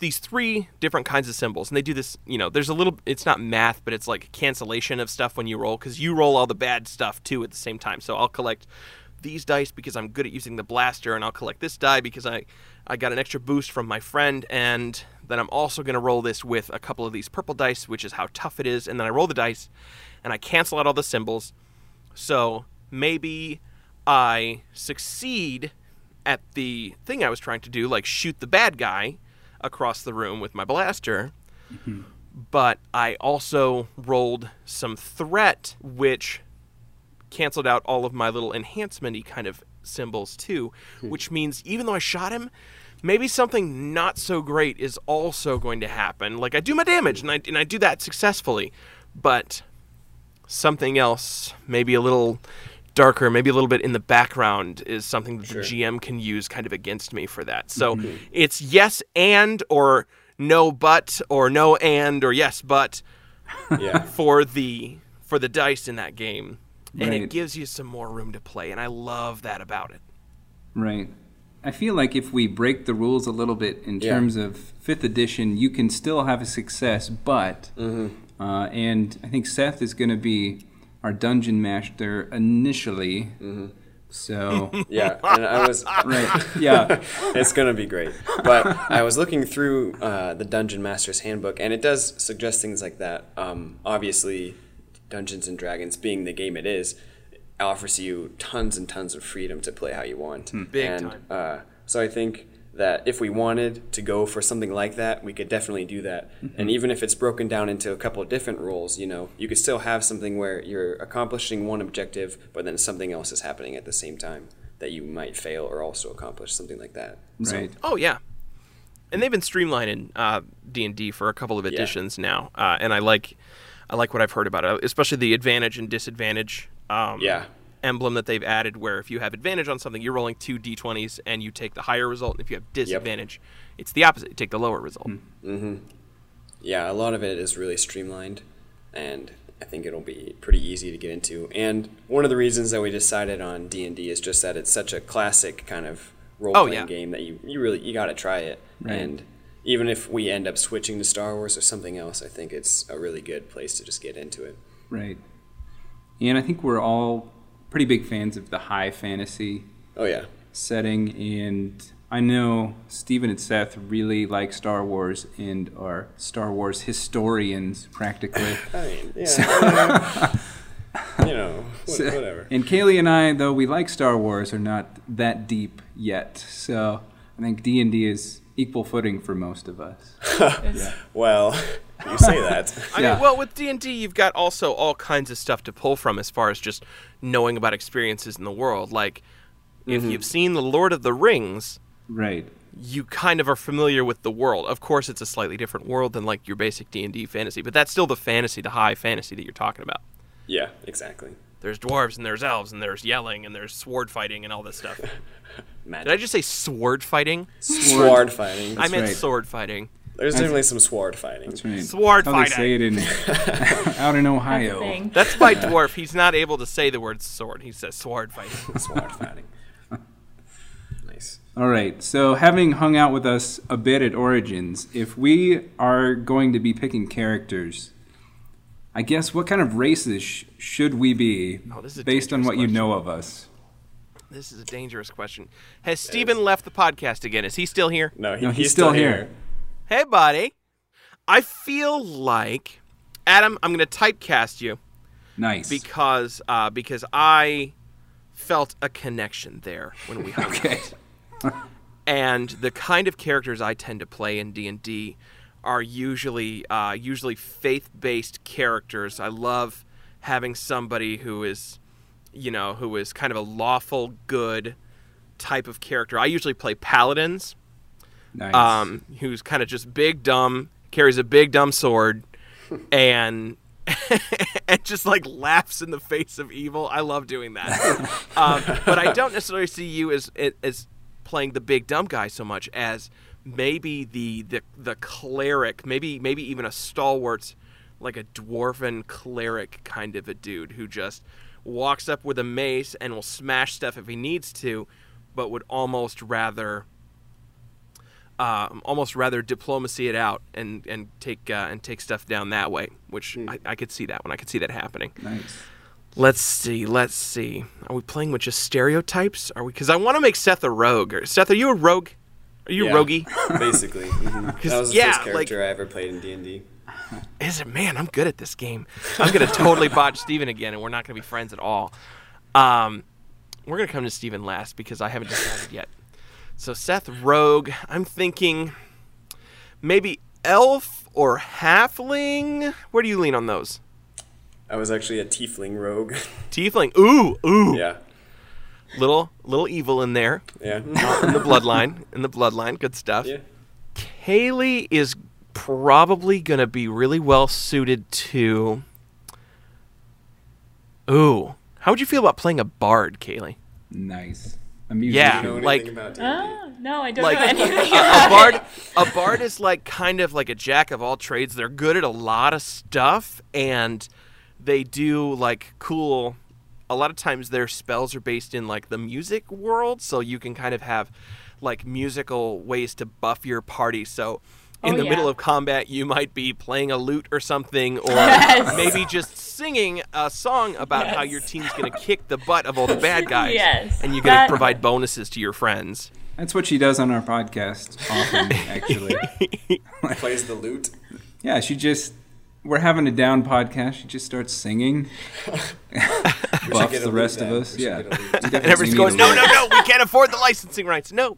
3 different kinds of symbols, and they do this, there's a little, it's not math, but it's like cancellation of stuff when you roll, because you roll all the bad stuff too at the same time. So I'll collect these dice because I'm good at using the blaster, and I'll collect this die because I got an extra boost from my friend, and then I'm also going to roll this with a couple of these purple dice, which is how tough it is, and then I roll the dice, and I cancel out all the symbols. So maybe I succeed at the thing I was trying to do, like shoot the bad guy across the room with my blaster, but I also rolled some threat, which canceled out all of my little enhancement-y kind of symbols too, which means even though I shot him, maybe something not so great is also going to happen. Like, I do my damage, and I do that successfully, but something else, maybe a little darker, maybe a little bit in the background, is something that the GM can use kind of against me for that. So it's yes and, or no but, or no and, or yes but for the dice in that game. And it gives you some more room to play, and I love that about it. Right. I feel like if we break the rules a little bit in terms of 5th edition, you can still have a success, but, and I think Seth is going to be our dungeon master initially, so... Yeah, and I was... Right, yeah. It's going to be great. But I was looking through the Dungeon Master's Handbook, and it does suggest things like that. Obviously, Dungeons & Dragons, being the game it is, offers you tons and tons of freedom to play how you want. Big time. So I think that if we wanted to go for something like that, we could definitely do that. And even if it's broken down into a couple of different roles, you could still have something where you're accomplishing one objective, but then something else is happening at the same time that you might fail or also accomplish, something like that. Right. Oh, yeah. And they've been streamlining D&D for a couple of editions now, and I like what I've heard about it, especially the advantage and disadvantage emblem that they've added, where if you have advantage on something, you're rolling 2 d20s and you take the higher result, and if you have disadvantage, it's the opposite. You take the lower result. Yeah, a lot of it is really streamlined, and I think it'll be pretty easy to get into. And one of the reasons that we decided on D&D is just that it's such a classic kind of role-playing game that you got to try it. Right. And even if we end up switching to Star Wars or something else, I think it's a really good place to just get into it. Right. And I think we're all pretty big fans of the high fantasy setting, and I know Stephen and Seth really like Star Wars and are Star Wars historians, practically. I mean, whatever. And Kaylee and I, though we like Star Wars, are not that deep yet, so I think D&D is equal footing for most of us. Well, you say that. I mean, well, with D&D, you've got also all kinds of stuff to pull from as far as just knowing about experiences in the world. Like, if you've seen The Lord of the Rings, right, you kind of are familiar with the world. Of course, it's a slightly different world than like your basic D&D fantasy, but that's still the fantasy, the high fantasy that you're talking about. Yeah, exactly. there's dwarves and there's elves and there's yelling and there's sword fighting and all this stuff. Magic. Did I just say sword fighting? Sword fighting. I meant right. sword fighting. There's definitely some sword fighting. That's right. Sword How fighting. they say it in out in That's a Ohio. thing. That's my dwarf. He's not able to say the word sword. He says sword fighting. Sword fighting. Nice. All right. So having hung out with us a bit at Origins, if we are going to be picking characters, I guess what kind of races should we be Oh, this is a based on dangerous what you question. know of us? This is a dangerous question. Has Steven left the podcast again? Is he still here? No, No, he's still here. Hey, buddy. I feel like, Adam, I'm going to typecast you Nice. because I felt a connection there when we hung Okay. out. And the kind of characters I tend to play in D&D are usually faith-based characters. I love having somebody who is kind of a lawful good type of character. I usually play paladins. Nice. Who's kind of just big dumb, carries a big dumb sword, and and just like laughs in the face of evil. I love doing that. But I don't necessarily see you as playing the big dumb guy so much as maybe the cleric, maybe even a stalwart, like a dwarven cleric kind of a dude who just walks up with a mace and will smash stuff if he needs to, but would almost rather diplomacy it out and take stuff down that way, which I could see that one. I could see that happening. Nice. Let's see. Are we playing with just stereotypes? Are we? Because I want to make Seth a rogue. Seth, are you a rogue? Are you Yeah, roguey? Basically. Mhm. That was the first character I ever played in D&D. Is it? Man, I'm good at this game. I'm going to totally botch Steven again, and we're not going to be friends at all. We're going to come to Steven last because I haven't decided yet. So Seth, rogue. I'm thinking maybe elf or halfling. Where do you lean on those? I was actually a tiefling rogue. Tiefling. Ooh. Yeah. Little evil in there. Yeah. In the bloodline. Good stuff. Yeah. Kaylee is probably going to be really well suited to... Ooh. How would you feel about playing a bard, Kaylee? Nice. A musician. Yeah. Do you know Like- anything about D&D? Oh, no, I don't Like know anything a about it. bard is like kind of like a jack of all trades. They're good at a lot of stuff, and they do like cool. A lot of times their spells are based in like the music world, so you can kind of have like musical ways to buff your party. So in the middle of combat, you might be playing a lute or something, or Yes. maybe just singing a song about how your team's going to kick the butt of all the bad guys, Yes. and you're going to That- provide bonuses to your friends. That's what she does on our podcast often, actually. Plays the lute. Yeah, we're having a down podcast. She just starts singing. Buffs get a the lute rest of then. us. We should Yeah. get a lute. We definitely And everybody's need going, a no, lute. no, we can't afford the licensing rights. No.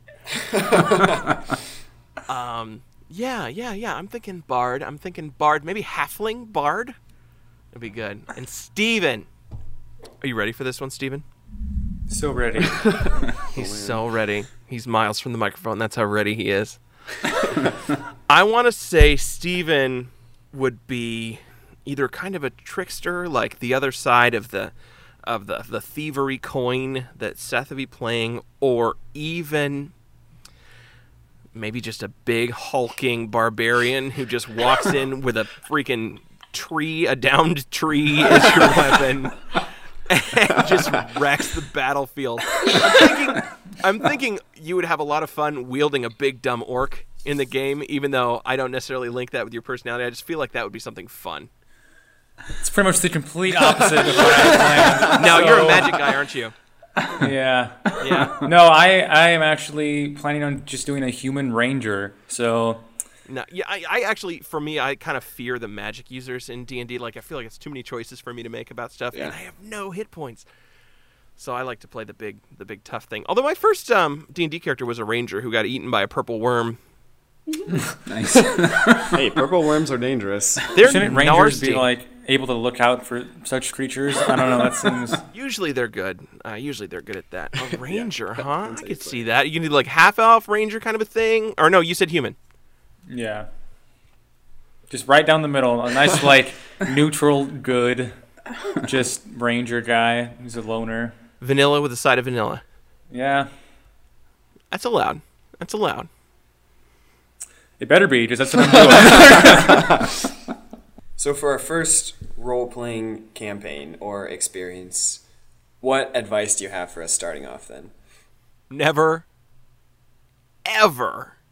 Yeah. I'm thinking bard. Maybe halfling bard. That'd be good. And Steven. Are you ready for this one, Steven? So ready. He's so ready. He's miles from the microphone. That's how ready he is. I want to say Steven would be either kind of a trickster, like the other side of the thievery coin that Seth would be playing, or even maybe just a big hulking barbarian who just walks in with a freaking tree, a downed tree as your weapon, and just wrecks the battlefield. I'm thinking you would have a lot of fun wielding a big dumb orc in the game, even though I don't necessarily link that with your personality. I just feel like that would be something fun. It's pretty much the complete opposite of what I planned. Now, you're a So, magic guy, aren't you? Yeah. Yeah. No, I am actually planning on just doing a human ranger. So No, yeah, I actually, for me, I kind of fear the magic users in D&D. Like, I feel like it's too many choices for me to make about stuff, and I have no hit points. So I like to play the big tough thing. Although my first D&D character was a ranger who got eaten by a purple worm. Nice. Hey, purple worms are dangerous. They're shouldn't rangers be nasty. like able to look out for such creatures? I don't know. That seems. Usually they're good. Usually they're good at that. A ranger, huh? I could see that. You need like half-elf ranger kind of a thing. Or no, you said human. Yeah. Just right down the middle. A nice like neutral good. Just ranger guy who's a loner. Vanilla with a side of vanilla. Yeah. That's allowed. That's allowed. It better be, because that's what I'm doing. So for our first role-playing campaign or experience, what advice do you have for us starting off then? Never, ever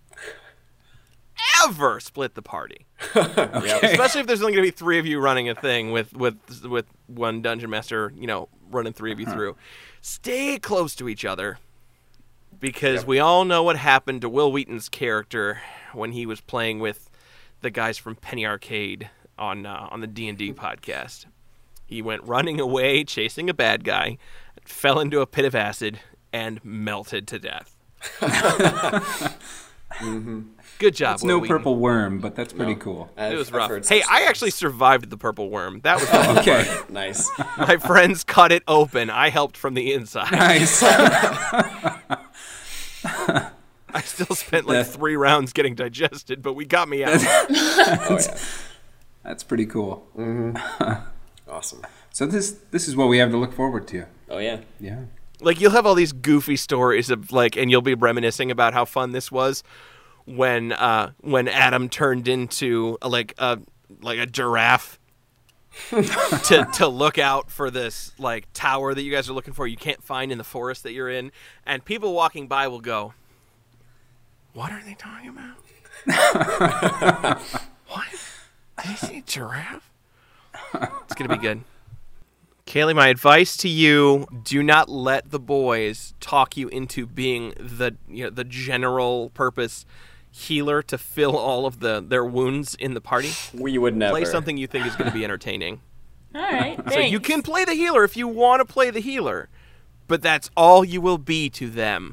split the party. Okay. Especially if there's only going to be 3 of you running a thing with one dungeon master, running 3 of you through. Stay close to each other, because we all know what happened to Will Wheaton's character when he was playing with the guys from Penny Arcade on the D&D podcast. He went running away, chasing a bad guy, fell into a pit of acid, and melted to death. Good job, It's Will no Wheaton. purple worm, but that's pretty cool. It was I've rough. heard Hey, such I things. actually survived the purple worm. That was Okay. Nice. my friends cut it open. I helped from the inside. Nice. I still spent like 3 rounds getting digested, but we got me out. Oh, yeah. That's pretty cool. Awesome. So this is what we have to look forward to. Oh, yeah. Yeah. Like, you'll have all these goofy stories of and you'll be reminiscing about how fun this was when Adam turned into a giraffe to look out for this tower that you guys are looking for you can't find in the forest that you're in, and people walking by will go, "What are they talking about? What? Did you see a giraffe?" It's gonna be good. Kaylee, my advice to you: do not let the boys talk you into being the general purpose healer to fill all of their wounds in the party. We would never. Play something you think is going to be entertaining. All right, thanks. So you can play the healer if you want to play the healer, but that's all you will be to them.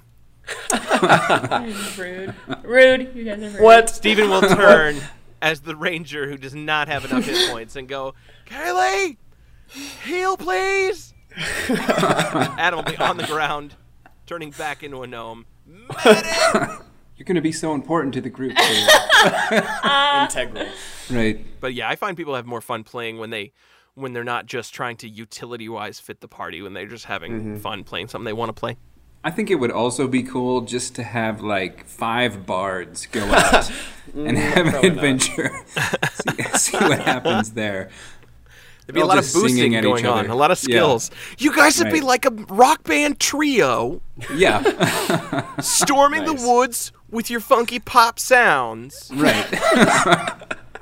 Rude. Rude. You guys are rude. What? Stephen will turn as the ranger who does not have enough hit points and go, "Kaylee, heal, please." Adam will be on the ground, turning back into a gnome. Medic! You're going to be so important to the group. Integral. Right. But yeah, I find people have more fun playing when they're not just trying to utility-wise fit the party, when they're just having fun playing something they want to play. I think it would also be cool just to have 5 bards go out and have an probably not. adventure. see what happens there. There'd be a All lot of just singing boosting at going each on, other. a lot of skills. You guys would be Right. like a rock band trio, Yeah. storming Nice. the woods with your funky pop sounds. Right.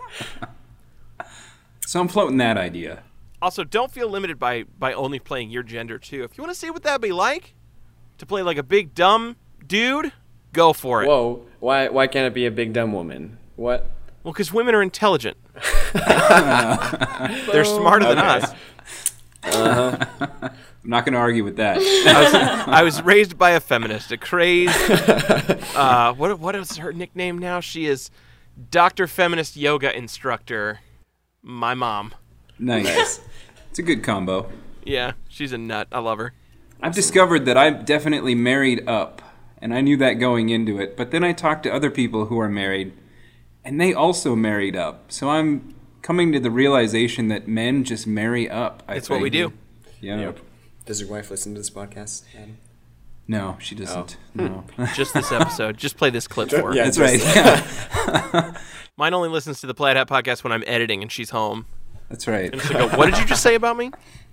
So I'm floating that idea. Also, don't feel limited by only playing your gender, too. If you want to see what that'd be like, to play like a big, dumb dude, go for it. Whoa. Why can't it be a big dumb woman? What? Well, because women are intelligent. They're smarter than Okay. us. I'm not going to argue with that. I was raised by a feminist, a crazed. What is her nickname now? She is Dr. Feminist Yoga Instructor. My mom. Nice. It's a good combo. Yeah, she's a nut. I love her. I've discovered that I'm definitely married up, and I knew that going into it. But then I talked to other people who are married, and they also married up. So I'm coming to the realization that men just marry up. It's what we do. Yeah. Yep. Does your wife listen to this podcast, Adam? No, she doesn't. No. Just this episode. Just play this clip for her. Yeah. That's right. Yeah. Mine only listens to the Plaid Hat podcast when I'm editing and she's home. That's right. And she'll go, "What did you just say about me?"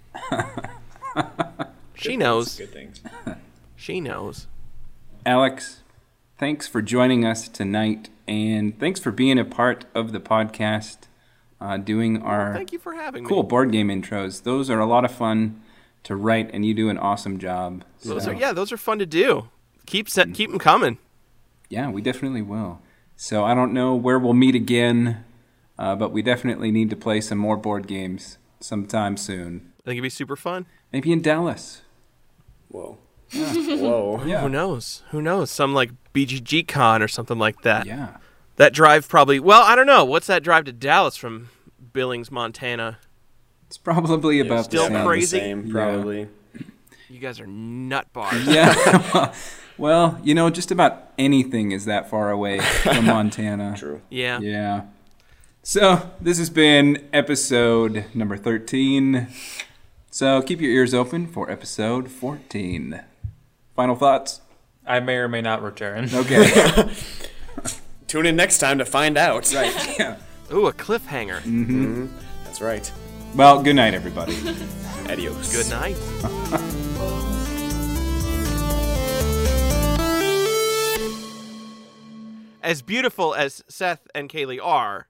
She knows. Good things. She knows. Alex, thanks for joining us tonight, and thanks for being a part of the podcast, doing our Thank you for having cool me. board game intros. Those are a lot of fun to write, and you do an awesome job. Those So, are fun to do. Keep them coming. yeah, we definitely will. So I don't know where we'll meet again, but we definitely need to play some more board games sometime soon. I think it'd be super fun. Maybe in Dallas. Whoa. Whoa. Yeah. Who knows? Who knows? Some like BGG Con or something like that. Yeah. That drive probably. Well, I don't know. What's that drive to Dallas from Billings, Montana? It's probably about still the same. crazy? Same, probably. You guys are nut bars. Yeah. Well, just about anything is that far away from Montana. True. Yeah. Yeah. So, this has been episode number 13. So, keep your ears open for episode 14. Final thoughts? I may or may not return. Okay. Tune in next time to find out. Right. Yeah. Ooh, a cliffhanger. Mm-hmm. That's right. Well, good night, everybody. Adios. Good night. As beautiful as Seth and Kaylee are,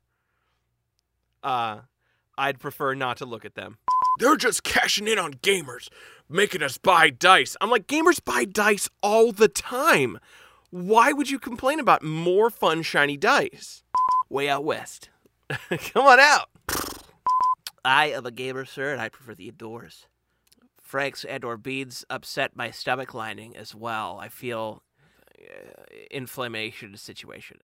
I'd prefer not to look at them. They're just cashing in on gamers, making us buy dice. I'm like, gamers buy dice all the time. Why would you complain about more fun, shiny dice? Way out west. Come on out. I am a gamer, sir, and I prefer the indoors. Franks and/or beans upset my stomach lining as well. I feel inflammation situation.